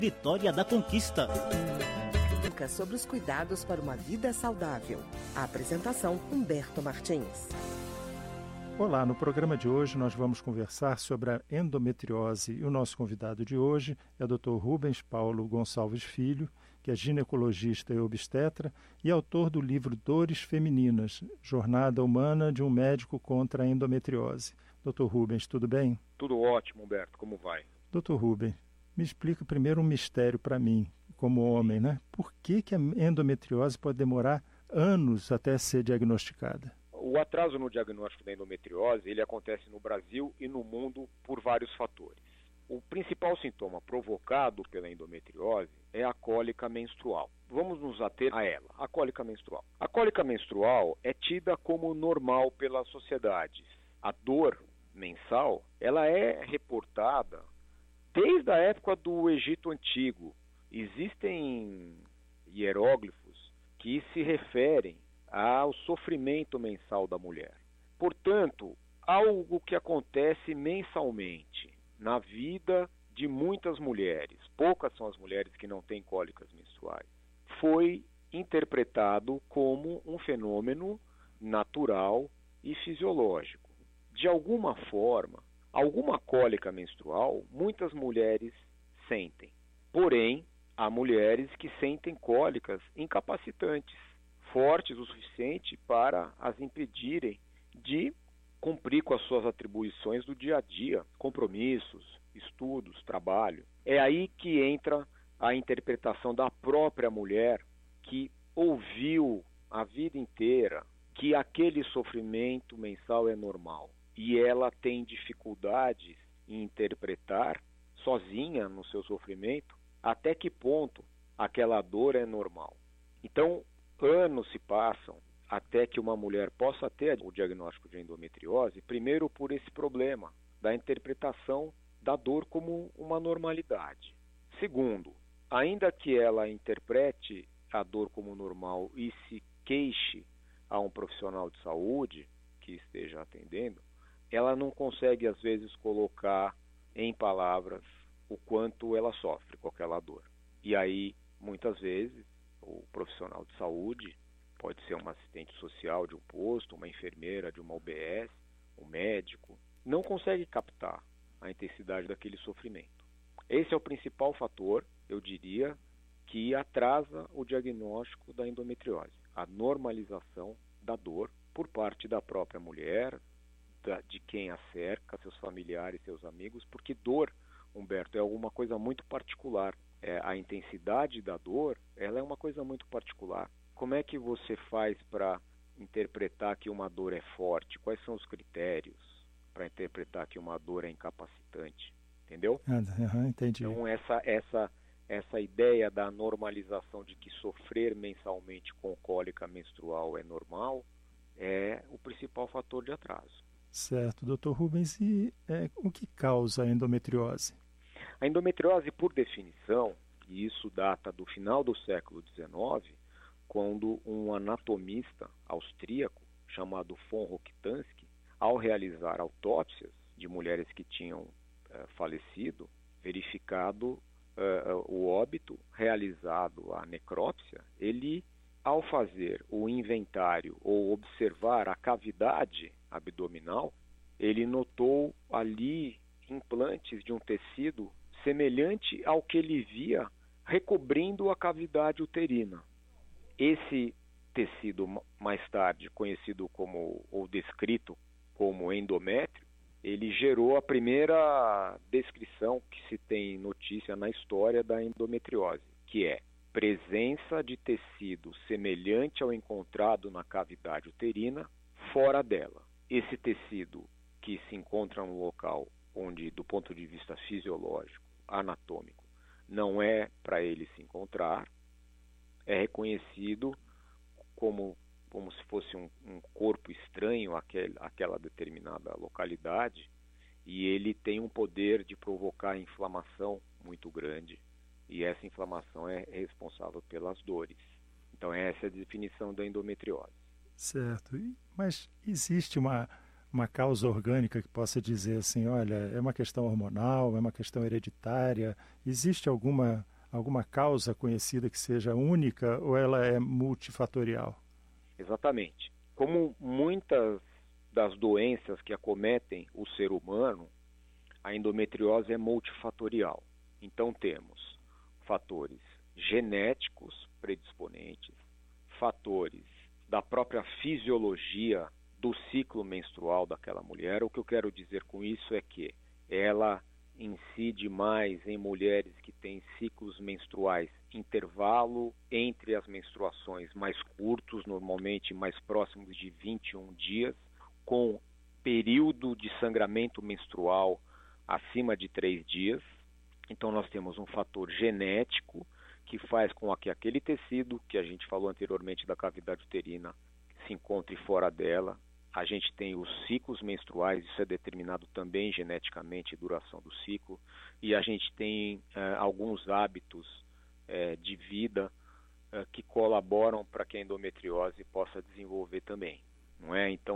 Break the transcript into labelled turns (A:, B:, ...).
A: Vitória da Conquista.
B: Dicas sobre os cuidados para uma vida saudável. A apresentação, Humberto Martins.
C: Olá, no programa de hoje nós vamos conversar sobre a endometriose e o nosso convidado de hoje é o Dr. Rubens Paulo Gonçalves Filho, que é ginecologista e obstetra e autor do livro Dores Femininas, Jornada Humana de um Médico contra a Endometriose. Dr. Rubens, tudo bem?
D: Tudo ótimo, Humberto. Como vai?
C: Dr. Rubens, me explica primeiro um mistério para mim, como homem, né? Por que a endometriose pode demorar anos até ser diagnosticada?
D: O atraso no diagnóstico da endometriose, ele acontece no Brasil e no mundo por vários fatores. O principal sintoma provocado pela endometriose é a cólica menstrual. Vamos nos ater a ela, a cólica menstrual. A cólica menstrual é tida como normal pela sociedade. A dor mensal, ela é reportada desde a época do Egito Antigo. Existem hieróglifos que se referem ao sofrimento mensal da mulher. Portanto, algo que acontece mensalmente na vida de muitas mulheres, poucas são as mulheres que não têm cólicas menstruais, foi interpretado como um fenômeno natural e fisiológico. De alguma forma, alguma cólica menstrual, muitas mulheres sentem. Porém, há mulheres que sentem cólicas incapacitantes, fortes o suficiente para as impedirem de cumprir com as suas atribuições do dia a dia, compromissos, estudos, trabalho. É aí que entra a interpretação da própria mulher que ouviu a vida inteira que aquele sofrimento mensal é normal. E ela tem dificuldades em interpretar, sozinha no seu sofrimento, até que ponto aquela dor é normal. Então, anos se passam até que uma mulher possa ter o diagnóstico de endometriose, primeiro por esse problema da interpretação da dor como uma normalidade. Segundo, ainda que ela interprete a dor como normal e se queixe a um profissional de saúde que esteja atendendo, ela não consegue, às vezes, colocar em palavras o quanto ela sofre com aquela dor. E aí, muitas vezes, o profissional de saúde, pode ser uma assistente social de um posto, uma enfermeira de uma UBS, um médico, não consegue captar a intensidade daquele sofrimento. Esse é o principal fator, eu diria, que atrasa o diagnóstico da endometriose, a normalização da dor por parte da própria mulher, de quem a cerca, seus familiares, seus amigos, porque dor, Humberto, é alguma coisa muito particular. A intensidade da dor, ela é uma coisa muito particular. Como é que você faz para interpretar que uma dor é forte? Quais são os critérios para interpretar que uma dor é incapacitante? Entendeu?
C: Entendi.
D: Então, essa ideia da normalização de que sofrer mensalmente com cólica menstrual é normal é o principal fator de atraso.
C: Certo, Dr. Rubens, e o que causa a endometriose?
D: A endometriose, por definição, e isso data do final do século XIX, quando um anatomista austríaco chamado von Rokitansky, ao realizar autópsias de mulheres que tinham falecido, verificado o óbito, realizado a necrópsia, ele, ao fazer o inventário ou observar a cavidade abdominal, ele notou ali implantes de um tecido semelhante ao que ele via recobrindo a cavidade uterina. Esse tecido, mais tarde conhecido como, ou descrito como endométrio, ele gerou a primeira descrição que se tem notícia na história da endometriose, que é presença de tecido semelhante ao encontrado na cavidade uterina fora dela. Esse tecido que se encontra no local onde, do ponto de vista fisiológico, anatômico, não é para ele se encontrar, é reconhecido como se fosse um corpo estranho àquela determinada localidade, e ele tem um poder de provocar inflamação muito grande, e essa inflamação é responsável pelas dores. Então essa é a definição da endometriose.
C: Certo, mas existe uma causa orgânica que possa dizer assim, olha, é uma questão hormonal, é uma questão hereditária, existe alguma alguma causa conhecida que seja única ou ela é multifatorial?
D: Exatamente. Como muitas das doenças que acometem o ser humano, a endometriose é multifatorial. Então temos fatores genéticos predisponentes, fatores da própria fisiologia do ciclo menstrual daquela mulher. O que eu quero dizer com isso é que ela incide mais em mulheres que têm ciclos menstruais intervalo entre as menstruações mais curtos, normalmente mais próximos de 21 dias, com período de sangramento menstrual acima de 3 dias. Então nós temos um fator genético que faz com que aquele tecido que a gente falou anteriormente da cavidade uterina se encontre fora dela. A gente tem os ciclos menstruais, isso é determinado também geneticamente, duração do ciclo, e a gente tem alguns hábitos de vida que colaboram para que a endometriose possa desenvolver também, não é? Então